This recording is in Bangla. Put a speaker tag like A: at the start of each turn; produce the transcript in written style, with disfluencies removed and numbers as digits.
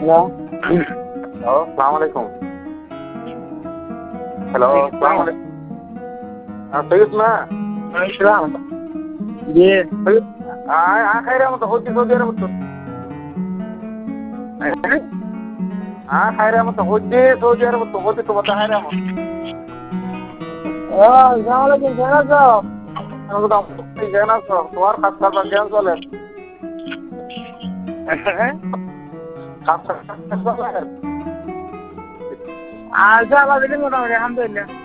A: হ্যালো,
B: হ্যালো, আসসালামু আলাইকুম। হ্যালো, আসসালামু আলাইকুম। সৈয়দ না?
A: সালাম। জি,
B: সৈয়দ, খাইরা মতো হচ্ছি সৌদি আরব তো। খাইরা মতো হচ্ছি সৌদি আরব তো হচ্ছি তো কথা খাইরা মতো।
A: আসসালামু আলাইকুম, কেমন আছো?
B: জ্ঞান আছো তোমার খাস খাবার জ্ঞান চলে খাস খাবার চলে।
A: আচ্ছা, আল্লাহ দিলে মোটামুটি আলহামদুলিল্লাহ।